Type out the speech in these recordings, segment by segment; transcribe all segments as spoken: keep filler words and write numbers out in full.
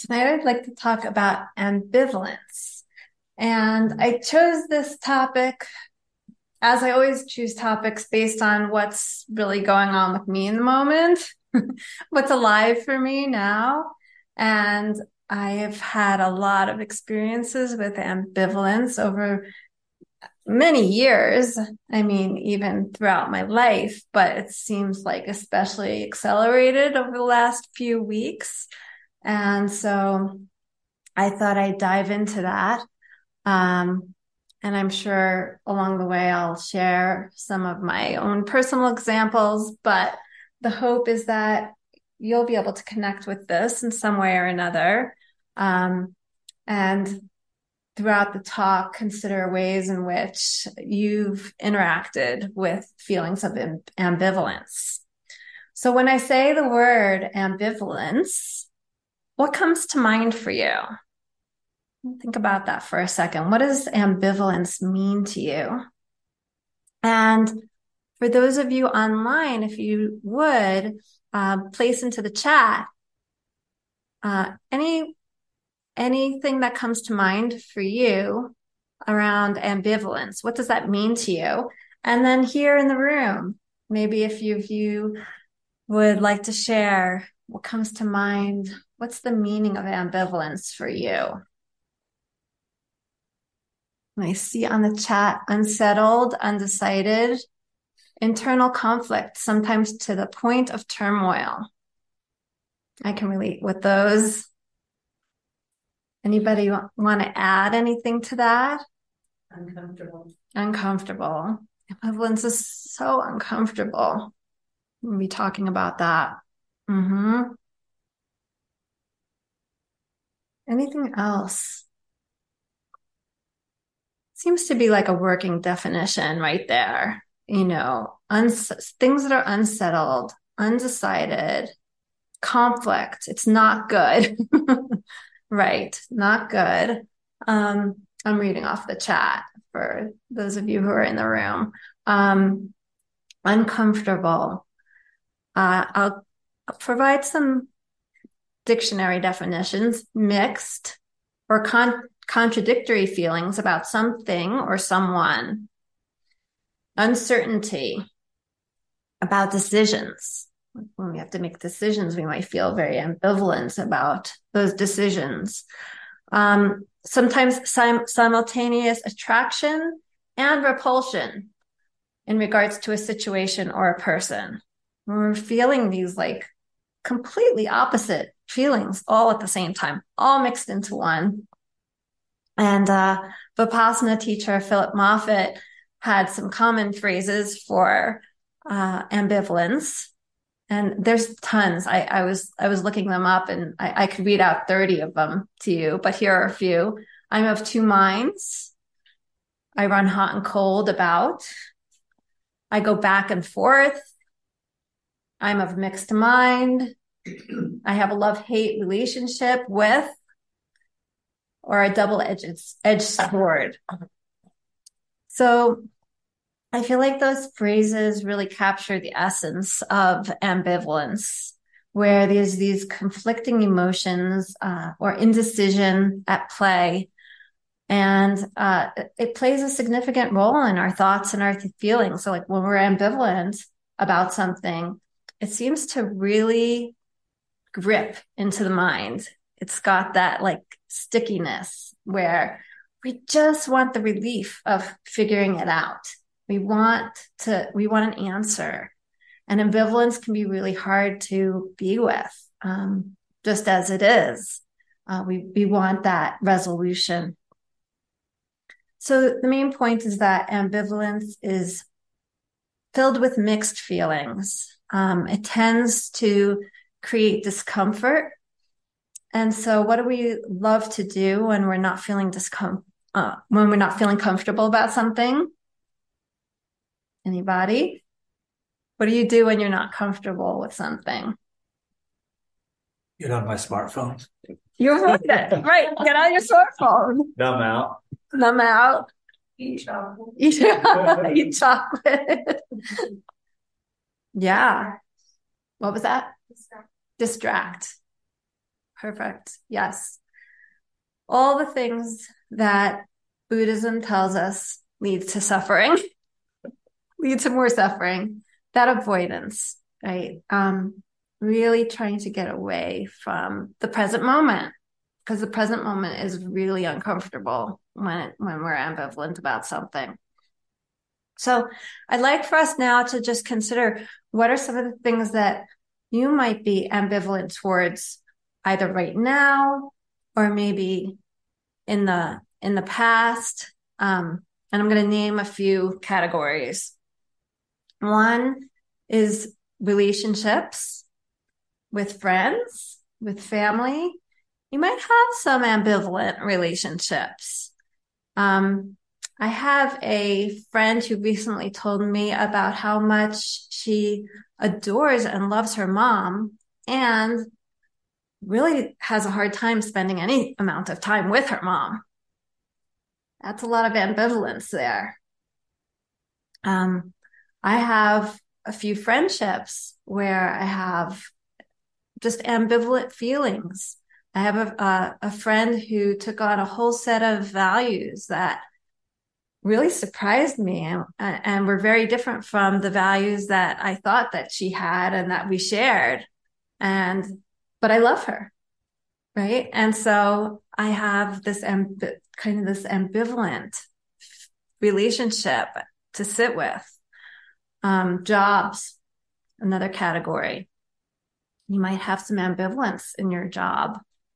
Tonight I'd like to talk about ambivalence. And I chose this topic, as I always choose topics based on what's really going on with me in the moment, what's alive for me now. And I have had a lot of experiences with ambivalence over many years. I mean, even throughout my life, but it seems like especially accelerated over the last few weeks. And so I thought I'd dive into that. Um, and I'm sure along the way I'll share some of my own personal examples, but the hope is that you'll be able to connect with this in some way or another. Um, and throughout the talk, consider ways in which you've interacted with feelings of ambivalence. So when I say the word ambivalence, what comes to mind for you? Think about that for a second. What does ambivalence mean to you? And for those of you online, if you would uh, place into the chat uh, any anything that comes to mind for you around ambivalence. What does that mean to you? And then here in the room, maybe if you, if you would like to share what comes to mind, what's the meaning of ambivalence for you? I see on the chat, unsettled, undecided, internal conflict, sometimes to the point of turmoil. I can relate with those. Anybody want to add anything to that? Uncomfortable. Uncomfortable. Ambivalence is so uncomfortable. We'll be talking about that. Mm-hmm. Anything else? Seems to be like a working definition right there. You know, uns- things that are unsettled, undecided, conflict. It's not good. Right. Not good. Um, I'm reading off the chat for those of you who are in the room. Um, uncomfortable. Uh, I'll, I'll provide some dictionary definitions: mixed or con- contradictory feelings about something or someone. Uncertainty about decisions. When we have to make decisions, we might feel very ambivalent about those decisions. Um, sometimes sim- simultaneous attraction and repulsion in regards to a situation or a person. When we're feeling these like completely opposite feelings all at the same time, all mixed into one. And uh, Vipassana teacher Philip Moffitt had some common phrases for uh, ambivalence. And there's tons. I, I was I was looking them up, and I, I could read out thirty of them to you, but here are a few. I'm of two minds. I run hot and cold about. I go back and forth. I'm of mixed mind. I have a love-hate relationship with, or a double-edged edged sword. So I feel like those phrases really capture the essence of ambivalence, where there's these conflicting emotions uh, or indecision at play. And uh, it plays a significant role in our thoughts and our feelings. So like when we're ambivalent about something, it seems to really grip into the mind. It's got that like stickiness where we just want the relief of figuring it out. We want to, we want an answer. And ambivalence can be really hard to be with, um, just as it is. Uh, we, we want that resolution. So the main point is that ambivalence is filled with mixed feelings. Um, it tends to create discomfort. And so what do we love to do when we're not feeling discom- uh, when we're not feeling comfortable about something? Anybody? What do you do when you're not comfortable with something? Get on my smartphone. You're right. Right. Get on your smartphone. Numb out. Numb out. Eat chocolate. Eat, eat chocolate. Yeah. What was that? Distract. Distract. Perfect. Yes. All the things that Buddhism tells us lead to suffering, lead to more suffering, that avoidance, right? Um, really trying to get away from the present moment, because the present moment is really uncomfortable when, when we're ambivalent about something. So I'd like for us now to just consider what are some of the things that you might be ambivalent towards either right now or maybe in the in the past. Um, and I'm going to name a few categories. One is relationships with friends, with family. You might have some ambivalent relationships. Um, I have a friend who recently told me about how much she adores and loves her mom and really has a hard time spending any amount of time with her mom. That's a lot of ambivalence there. Um, I have a few friendships where I have just ambivalent feelings. I have a, a, a friend who took on a whole set of values that really surprised me and, and were very different from the values that I thought that she had and that we shared. And, but I love her. Right. And so I have this amb- kind of this ambivalent relationship to sit with. Um, jobs, another category. You might have some ambivalence in your job.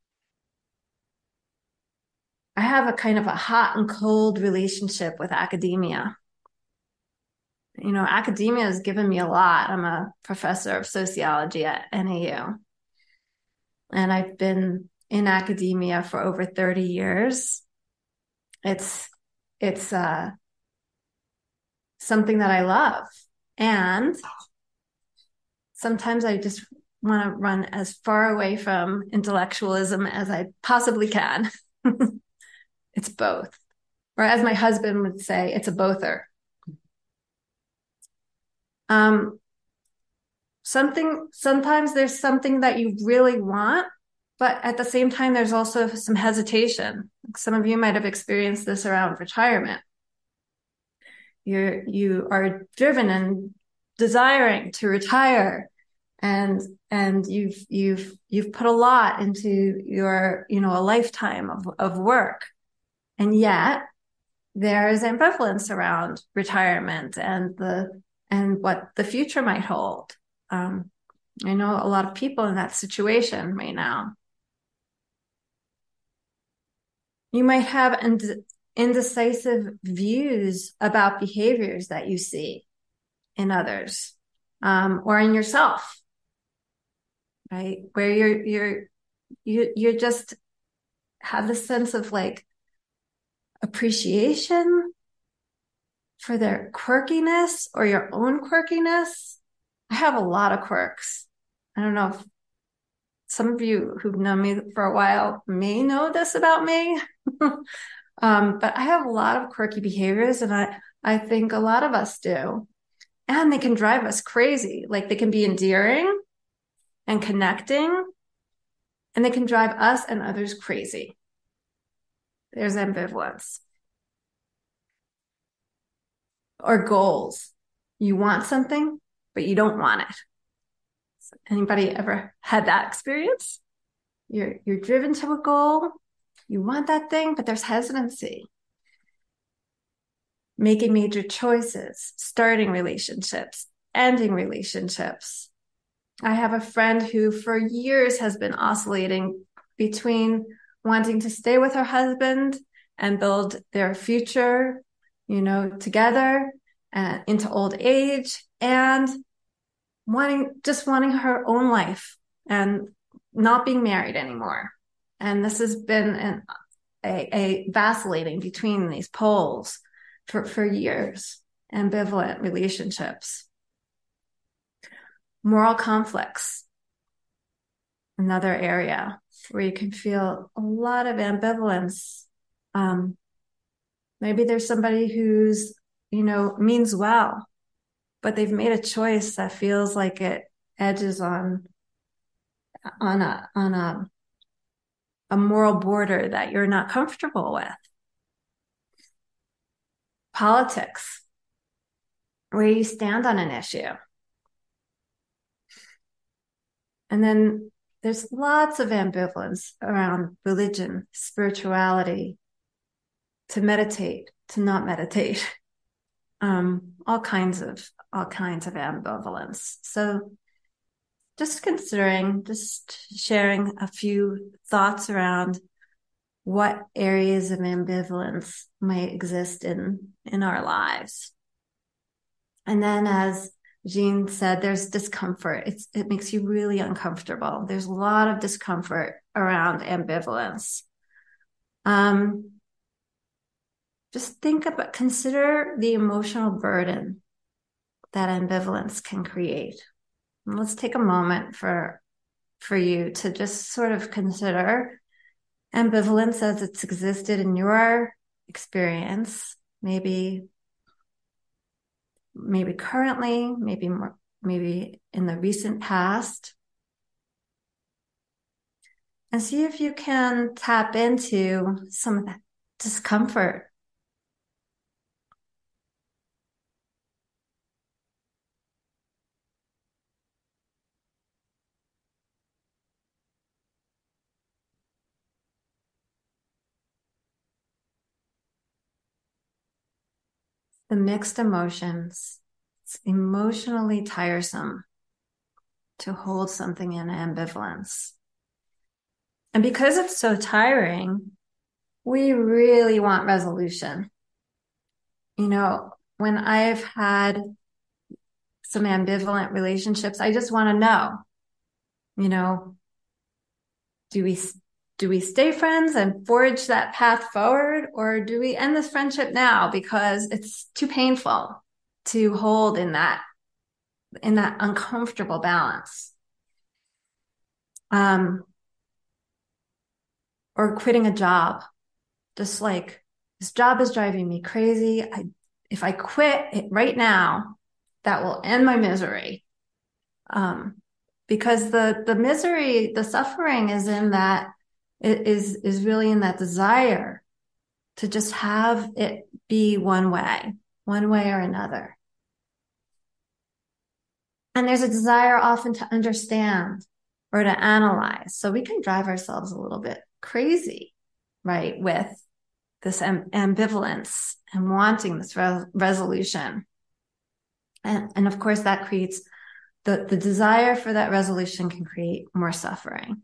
I have a kind of a hot and cold relationship with academia. You know, academia has given me a lot. I'm a professor of sociology at N A U. And I've been in academia for over thirty years. It's, it's, uh, something that I love. And sometimes I just want to run as far away from intellectualism as I possibly can. It's both. Or as my husband would say, it's a bother. Um, something, sometimes there's something that you really want, but at the same time, there's also some hesitation. Some of you might have experienced this around retirement. You're, you are driven and desiring to retire, and, and you've, you've, you've put a lot into your, you know, a lifetime of, of work. And yet there is ambivalence around retirement and the, and what the future might hold. Um, I know a lot of people in that situation right now. You might have ind- indecisive views about behaviors that you see in others, um, or in yourself, right? Where you're, you're, you, you're just have this sense of like appreciation for their quirkiness or your own quirkiness. I have a lot of quirks. I don't know if some of you who've known me for a while may know this about me. um, but I have a lot of quirky behaviors, and I, I think a lot of us do. And they can drive us crazy. Like they can be endearing and connecting, and they can drive us and others crazy. There's ambivalence. Or goals. You want something, but you don't want it. Anybody ever had that experience? You're, you're driven to a goal. You want that thing, but there's hesitancy. Making major choices, starting relationships, ending relationships. I have a friend who for years has been oscillating between wanting to stay with her husband and build their future, you know, together and into old age, and wanting, just wanting her own life and not being married anymore. And this has been an, a, a vacillating between these poles for, for years, ambivalent relationships. Moral conflicts, another area where you can feel a lot of ambivalence. Um, maybe there's somebody who's, you know, means well, but they've made a choice that feels like it edges on, on a, on a a moral border that you're not comfortable with. Politics, where you stand on an issue. And then there's lots of ambivalence around religion, spirituality, to meditate, to not meditate, um, all kinds of all kinds of ambivalence. So just considering, just sharing a few thoughts around what areas of ambivalence might exist in, in our lives. And then, as Jean said, there's discomfort. It's, it makes you really uncomfortable. There's a lot of discomfort around ambivalence. Um, just think about, consider the emotional burden that ambivalence can create. And let's take a moment for, for you to just sort of consider ambivalence as it's existed in your experience, maybe, maybe currently, maybe more, maybe in the recent past. And see if you can tap into some of that discomfort. The mixed emotions. It's emotionally tiresome to hold something in ambivalence. And because it's so tiring, we really want resolution. You know, when I've had some ambivalent relationships, I just want to know, you know, do we do we stay friends and forge that path forward, or do we end this friendship now because it's too painful to hold in that in that uncomfortable balance? Um, or quitting a job, just like, this job is driving me crazy. I, if I quit it right now, that will end my misery. Um, because the, the misery, the suffering is in that, it is, is really in that desire to just have it be one way, one way or another. And there's a desire often to understand or to analyze. So we can drive ourselves a little bit crazy, right, with this am- ambivalence and wanting this re- resolution. And, and of course, that creates the, the desire for that resolution can create more suffering.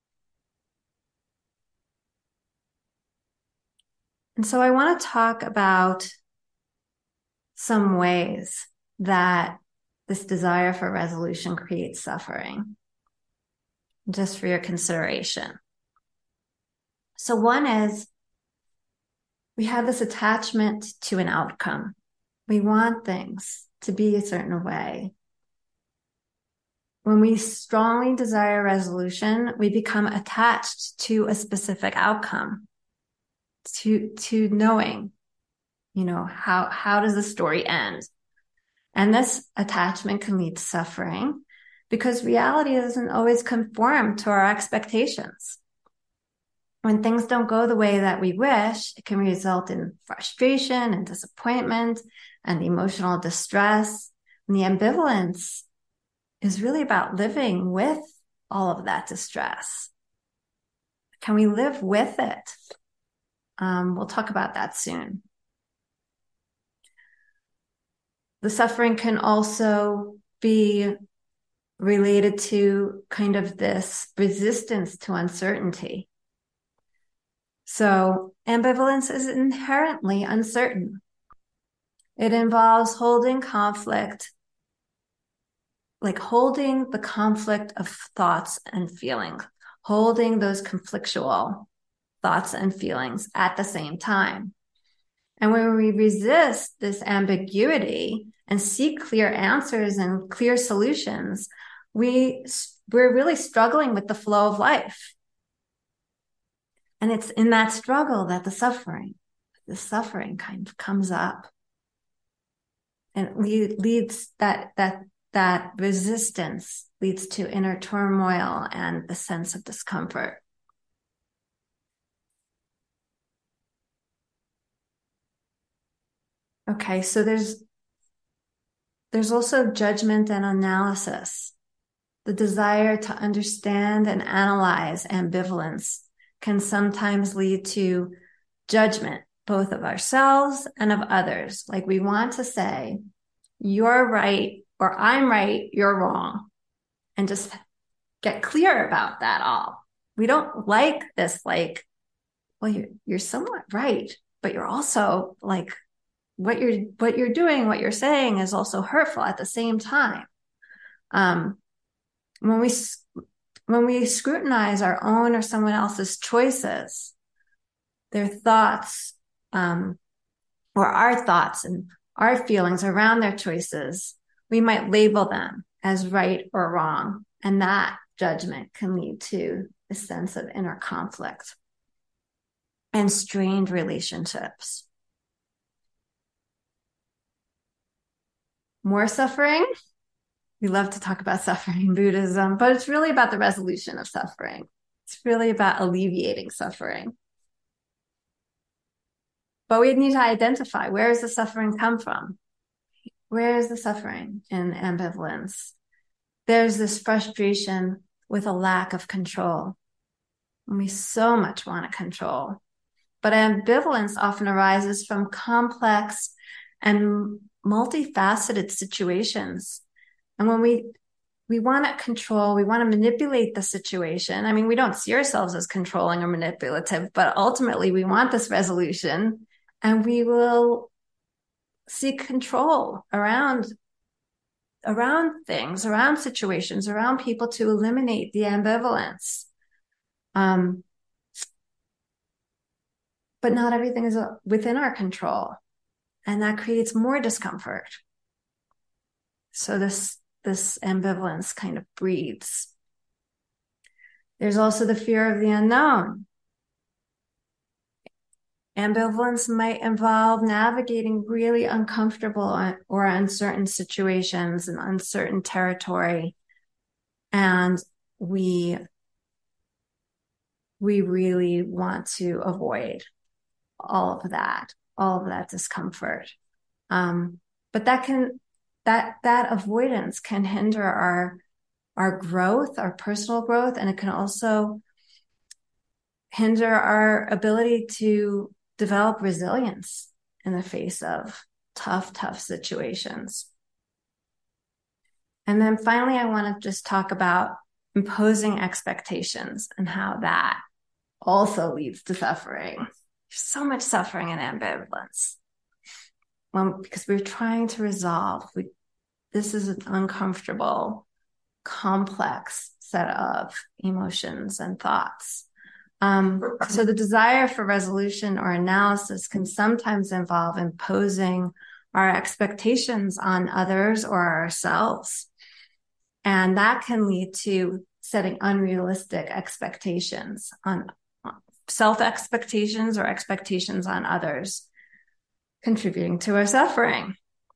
And so I want to talk about some ways that this desire for resolution creates suffering, just for your consideration. So one is, we have this attachment to an outcome. We want things to be a certain way. When we strongly desire resolution, we become attached to a specific outcome, to, to knowing, you know, how, how does the story end? And this attachment can lead to suffering because reality doesn't always conform to our expectations. When things don't go the way that we wish, it can result in frustration and disappointment and emotional distress. And the ambivalence is really about living with all of that distress. Can we live with it? Um, we'll talk about that soon. The suffering can also be related to kind of this resistance to uncertainty. So ambivalence is inherently uncertain. It involves holding conflict, like holding the conflict of thoughts and feelings, holding those conflictual thoughts and feelings at the same time. And when we resist this ambiguity and seek clear answers and clear solutions, we, we're really struggling with the flow of life. And it's in that struggle that the suffering, the suffering kind of comes up. And it leads that, that, that resistance leads to inner turmoil and the sense of discomfort. Okay, so there's there's also judgment and analysis. The desire to understand and analyze ambivalence can sometimes lead to judgment, both of ourselves and of others. Like we want to say, you're right, or I'm right, you're wrong, and just get clear about that all. We don't like this, like, well, you're, you're somewhat right, but you're also like, what you're, what you're doing, what you're saying is also hurtful at the same time. Um, when we, when we scrutinize our own or someone else's choices, their thoughts, um, or our thoughts and our feelings around their choices, we might label them as right or wrong. And that judgment can lead to a sense of inner conflict and strained relationships. More suffering. We love to talk about suffering in Buddhism, but it's really about the resolution of suffering. It's really about alleviating suffering. But we need to identify, where does the suffering come from? Where is the suffering in ambivalence? There's this frustration with a lack of control. And we so much want to control. But ambivalence often arises from complex and multifaceted situations. And when we we want to control, we want to manipulate the situation. I mean, we don't see ourselves as controlling or manipulative, but ultimately we want this resolution, and we will seek control around around things, around situations, around people to eliminate the ambivalence. Um, but not everything is within our control, and that creates more discomfort. So this, this ambivalence kind of breeds. There's also the fear of the unknown. Ambivalence might involve navigating really uncomfortable or uncertain situations and uncertain territory. And we, we really want to avoid all of that, all of that discomfort. Um, but that can, that, that avoidance can hinder our, our growth, our personal growth, and it can also hinder our ability to develop resilience in the face of tough, tough situations. And then finally, I want to just talk about imposing expectations and how that also leads to suffering. There's so much suffering and ambivalence. Well, because we're trying to resolve, we, this is an uncomfortable, complex set of emotions and thoughts. Um, so the desire for resolution or analysis can sometimes involve imposing our expectations on others or ourselves. And that can lead to setting unrealistic expectations on self-expectations or expectations on others, contributing to our suffering.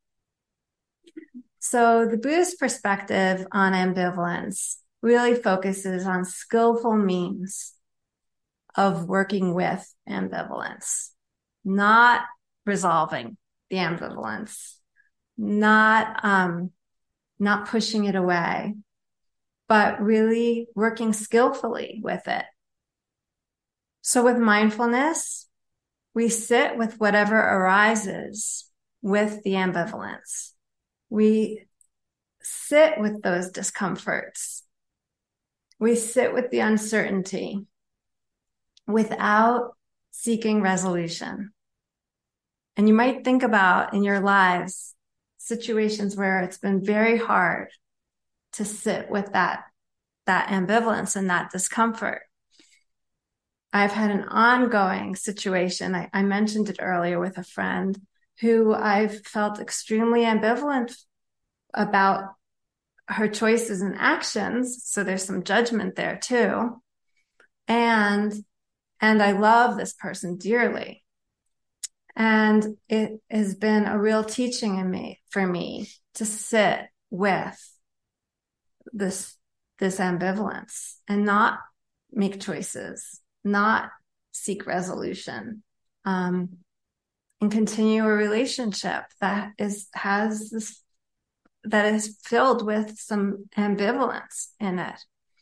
So the Buddhist perspective on ambivalence really focuses on skillful means of working with ambivalence, not resolving the ambivalence, not, um, not pushing it away, but really working skillfully with it. So with mindfulness, we sit with whatever arises with the ambivalence. We sit with those discomforts. We sit with the uncertainty without seeking resolution. And you might think about in your lives situations where it's been very hard to sit with that, that ambivalence and that discomfort. I've had an ongoing situation. I, I mentioned it earlier with a friend who I've felt extremely ambivalent about her choices and actions. So there's some judgment there too. And And I love this person dearly. And it has been a real teaching in me, for me to sit with this, this ambivalence and not make choices, not seek resolution. Um, and continue a relationship that is has this that is filled with some ambivalence in it.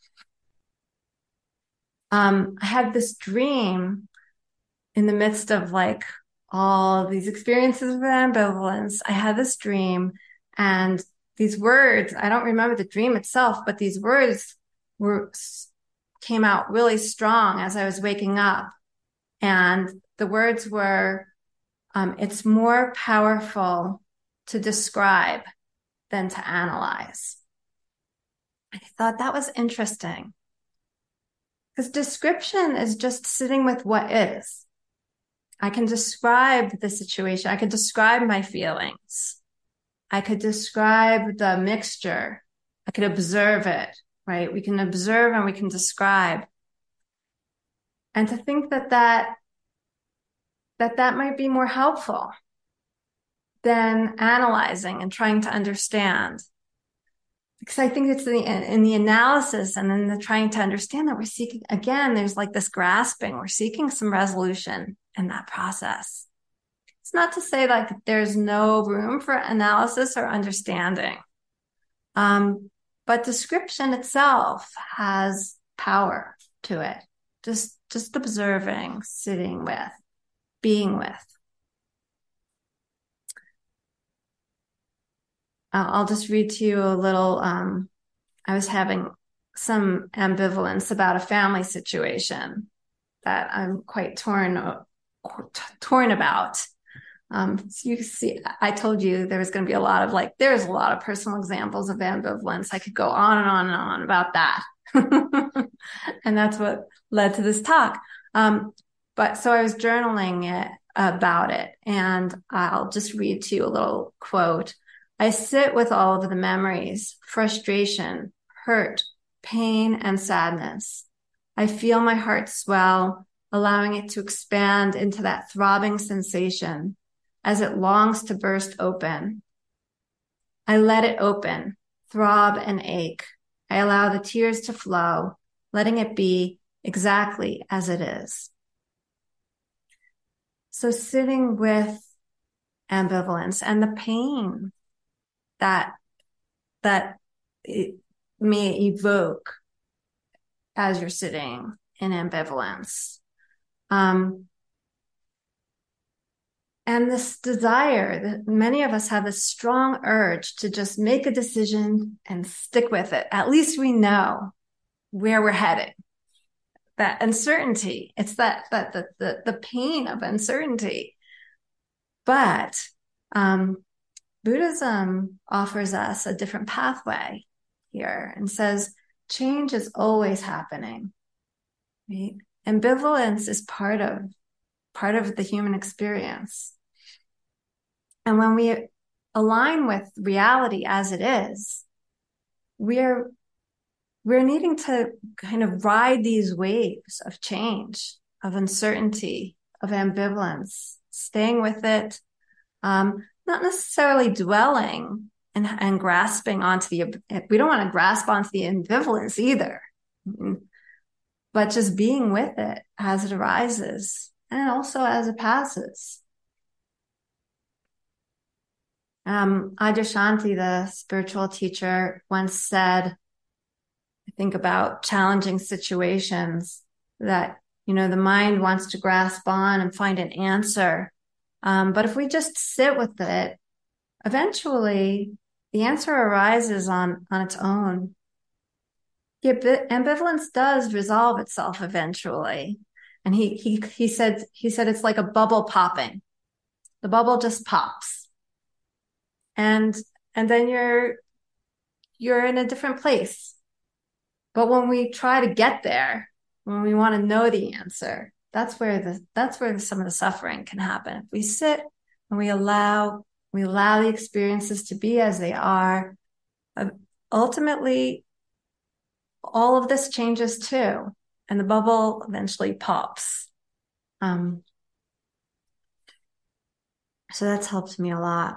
Um, I had this dream in the midst of like all these experiences of ambivalence. I had this dream, and these words, I don't remember the dream itself, but these words were came out really strong as I was waking up. And the words were, um, it's more powerful to describe than to analyze. I thought that was interesting, because description is just sitting with what is. I can describe the situation. I could describe my feelings. I could describe the mixture. I could observe it, right? We can observe and we can describe. And to think that that, that, that might be more helpful than analyzing and trying to understand. Because I think it's in the, in the analysis and in the trying to understand that we're seeking, again, there's like this grasping, we're seeking some resolution in that process. It's not to say like there's no room for analysis or understanding. Um, but description itself has power to it. Just, just observing, sitting with, being with. I'll just read to you a little. Um, I was having some ambivalence about a family situation that I'm quite torn, torn about. Um, so you see, I told you there was going to be a lot of like, there's a lot of personal examples of ambivalence. I could go on and on and on about that. And that's what led to this talk. Um, but so I was journaling it about it, and I'll just read to you a little quote. I sit with all of the memories, frustration, hurt, pain, and sadness. I feel my heart swell, allowing it to expand into that throbbing sensation as it longs to burst open. I let it open, throb and ache. I allow the tears to flow, letting it be exactly as it is. So sitting with ambivalence and the pain that that it may evoke as you're sitting in ambivalence. Um, and this desire that many of us have, this strong urge to just make a decision and stick with it. At least we know where we're heading. That uncertainty, it's that, that the, the, the pain of uncertainty. But um, Buddhism offers us a different pathway here and says change is always happening. Right? Ambivalence is part of part of the human experience. And when we align with reality as it is, we're we're needing to kind of ride these waves of change, of uncertainty, of ambivalence, staying with it, um, not necessarily dwelling and, and grasping onto the, we don't want to grasp onto the ambivalence either, but just being with it as it arises and also as it passes. Um, Adyashanti, the spiritual teacher, once said, I think about challenging situations that, you know, the mind wants to grasp on and find an answer. Um, but if we just sit with it, eventually the answer arises on, on its own. Yeah, ambivalence does resolve itself eventually. And he, he, he said, he said, it's like a bubble popping. The bubble just pops. And, and then you're, you're in a different place. But when we try to get there, when we want to know the answer, that's where the, that's where some of the suffering can happen. If we sit and we allow, we allow the experiences to be as they are, uh, ultimately, all of this changes too. And the bubble eventually pops. Um, so that's helped me a lot.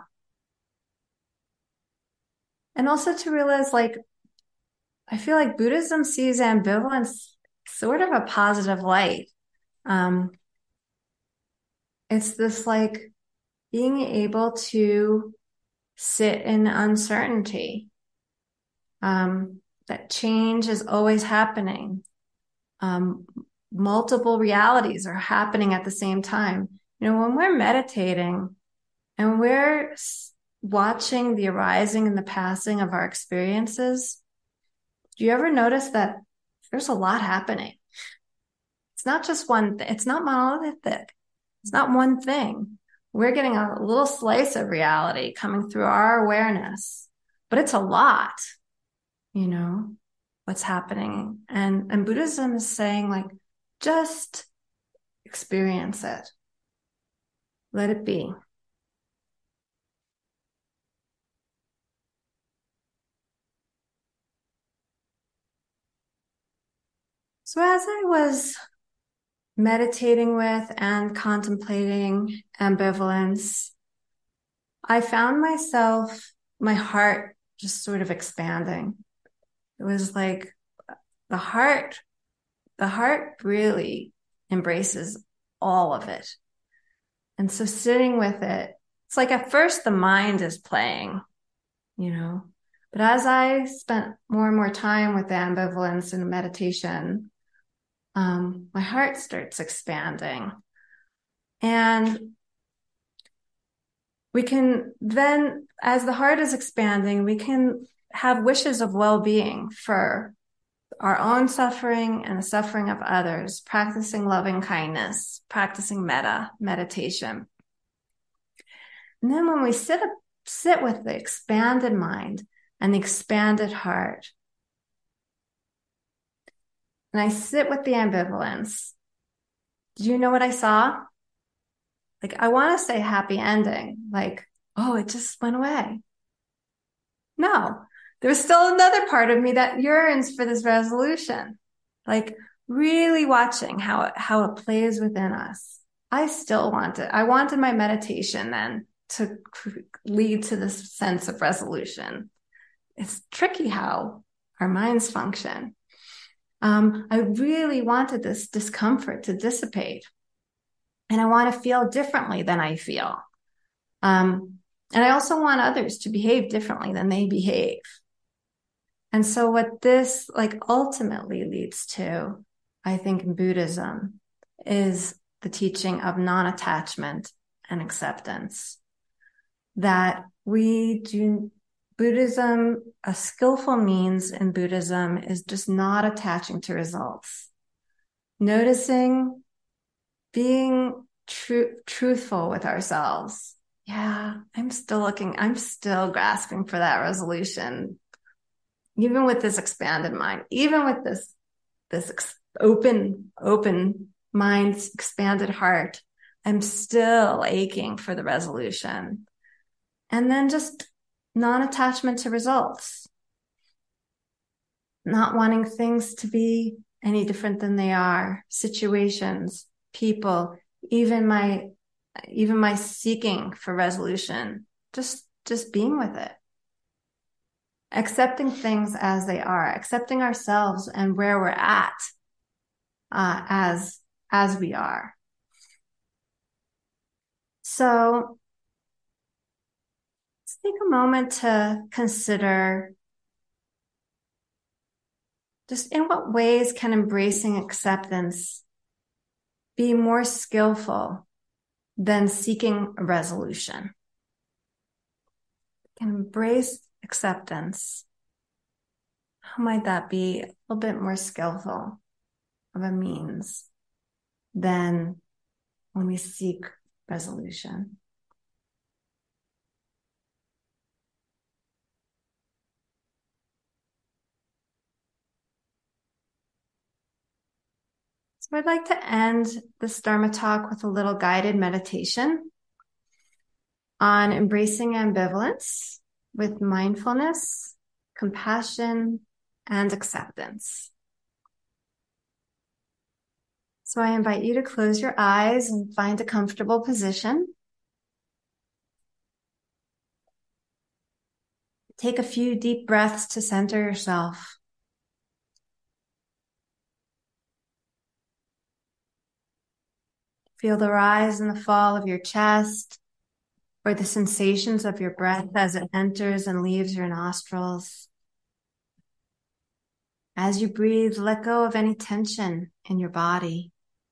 And also to realize, like, I feel like Buddhism sees ambivalence sort of a positive light. Um, it's this like being able to sit in uncertainty, um, that change is always happening. Um, multiple realities are happening at the same time. You know, when we're meditating and we're watching the arising and the passing of our experiences, do you ever notice that there's a lot happening? It's not just one thing. It's not monolithic. It's not one thing. We're getting a little slice of reality coming through our awareness, but it's a lot, you know, what's happening. And, and Buddhism is saying, like, just experience it. Let it be. So as I was meditating with and contemplating ambivalence, I found myself, my heart just sort of expanding. It was like the heart, the heart really embraces all of it. And so sitting with it, it's like at first the mind is playing, you know, but as I spent more and more time with the ambivalence and meditation, um, my heart starts expanding. And we can then, as the heart is expanding, we can have wishes of well-being for our own suffering and the suffering of others, practicing loving kindness, practicing metta, meditation. And then when we sit, sit with the expanded mind and the expanded heart, and I sit with the ambivalence, do you know what I saw? Like, I want to say happy ending, like, oh, it just went away. No, there's still another part of me that yearns for this resolution, like really watching how it, how it plays within us. I still want it. I wanted my meditation then to lead to this sense of resolution. It's tricky how our minds function. Um, I really wanted this discomfort to dissipate. And I want to feel differently than I feel. Um, and I also want others to behave differently than they behave. And so what this like ultimately leads to, I think in Buddhism, is the teaching of non-attachment and acceptance. That we do, Buddhism, a skillful means in Buddhism is just not attaching to results. Noticing, being true, truthful with ourselves. Yeah, I'm still looking, I'm still grasping for that resolution. Even with this expanded mind, even with this, this ex- open, open mind, expanded heart, I'm still aching for the resolution. And then just non-attachment to results. Not wanting things to be any different than they are, situations, people, even my, even my seeking for resolution, just, just being with it. Accepting things as they are, accepting ourselves and where we're at, uh, as, as we are. So let's take a moment to consider just in what ways can embracing acceptance be more skillful than seeking a resolution? Can embrace acceptance. How might that be a little bit more skillful of a means than when we seek resolution? So I'd like to end this Dharma talk with a little guided meditation on embracing ambivalence with mindfulness, compassion, and acceptance. So I invite you to close your eyes and find a comfortable position. Take a few deep breaths to center yourself. Feel the rise and the fall of your chest, or the sensations of your breath as it enters and leaves your nostrils. As you breathe, let go of any tension in your body.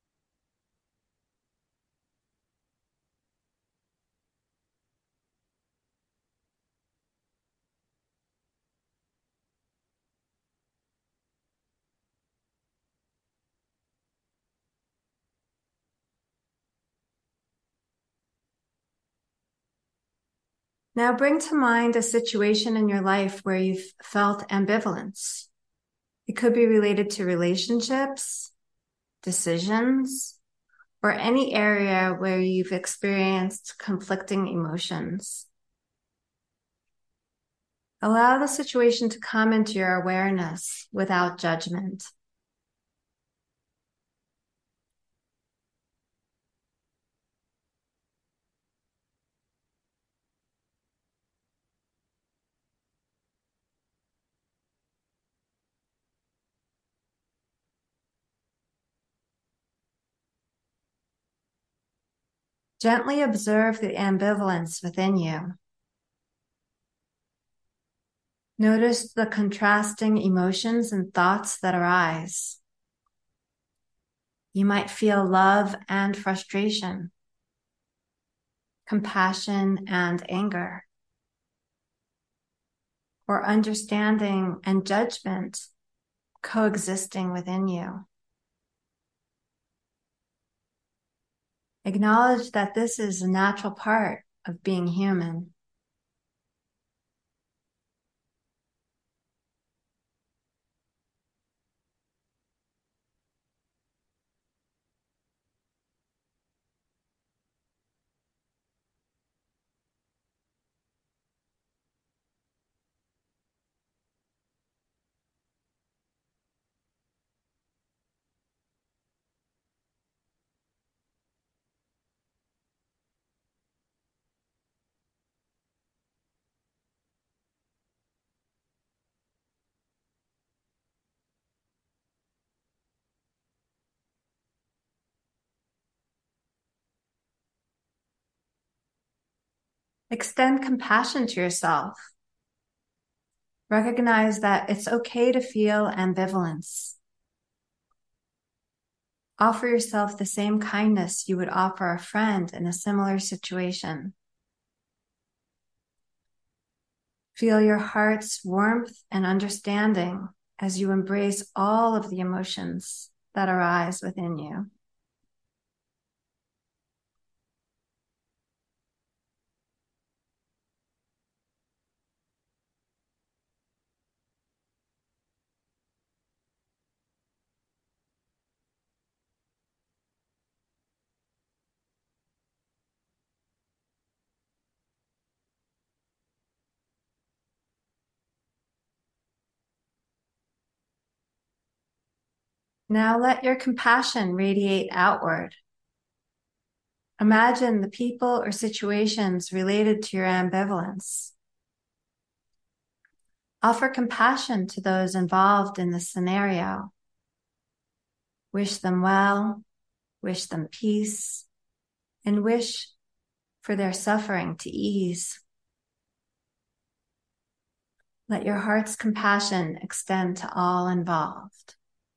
Now bring to mind a situation in your life where you've felt ambivalence. It could be related to relationships, decisions, or any area where you've experienced conflicting emotions. Allow the situation to come into your awareness without judgment. Gently observe the ambivalence within you. Notice the contrasting emotions and thoughts that arise. You might feel love and frustration, compassion and anger, or understanding and judgment coexisting within you. Acknowledge that this is a natural part of being human. Extend compassion to yourself. Recognize that it's okay to feel ambivalence. Offer yourself the same kindness you would offer a friend in a similar situation. Feel your heart's warmth and understanding as you embrace all of the emotions that arise within you. Now let your compassion radiate outward. Imagine the people or situations related to your ambivalence. Offer compassion to those involved in the scenario. Wish them well, wish them peace, and wish for their suffering to ease. Let your heart's compassion extend to all involved.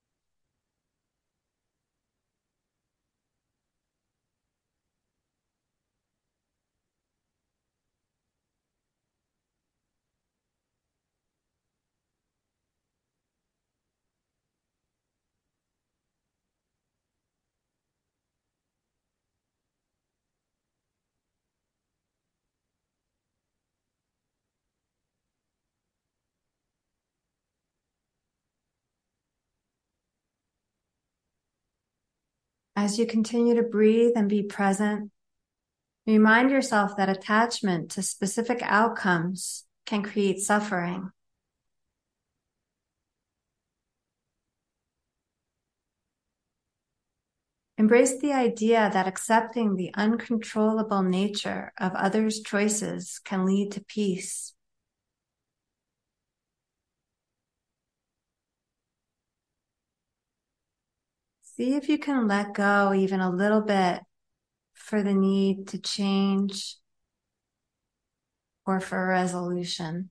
As you continue to breathe and be present, remind yourself that attachment to specific outcomes can create suffering. Embrace the idea that accepting the uncontrollable nature of others' choices can lead to peace. See if you can let go even a little bit for the need to change or for resolution.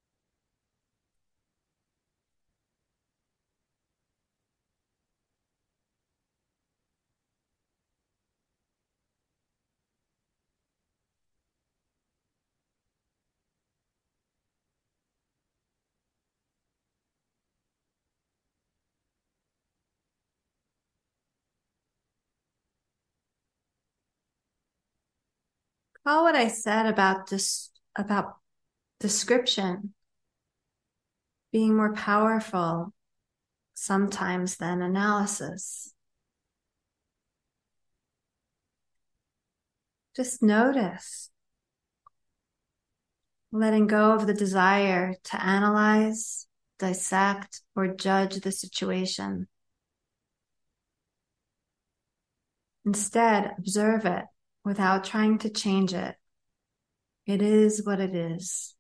All what I said about this, about description being more powerful sometimes than analysis. Just notice, letting go of the desire to analyze, dissect, or judge the situation. Instead, observe it without trying to change it. It is what it is.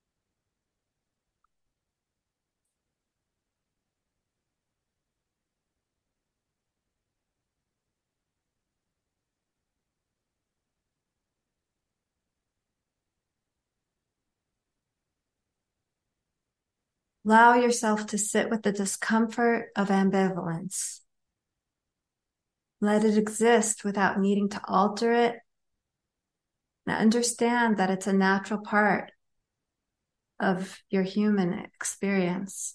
Allow yourself to sit with the discomfort of ambivalence. Let it exist without needing to alter it. Now understand that it's a natural part of your human experience.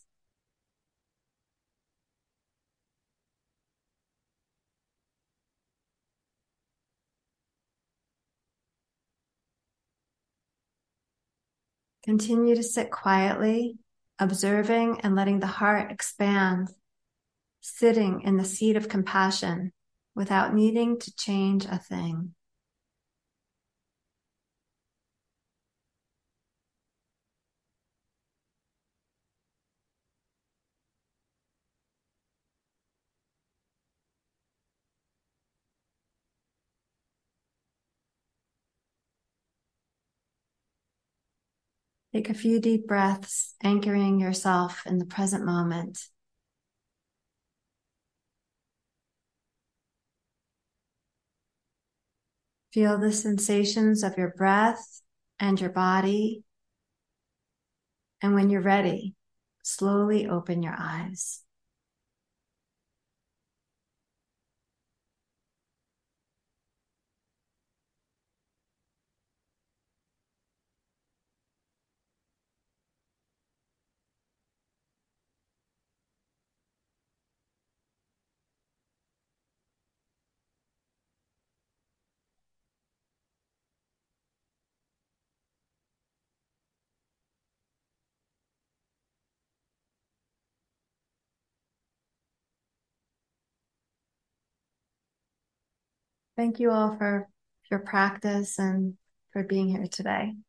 Continue to sit quietly, observing and letting the heart expand, sitting in the seat of compassion without needing to change a thing. Take a few deep breaths, anchoring yourself in the present moment. Feel the sensations of your breath and your body. And when you're ready, slowly open your eyes. Thank you all for your practice and for being here today.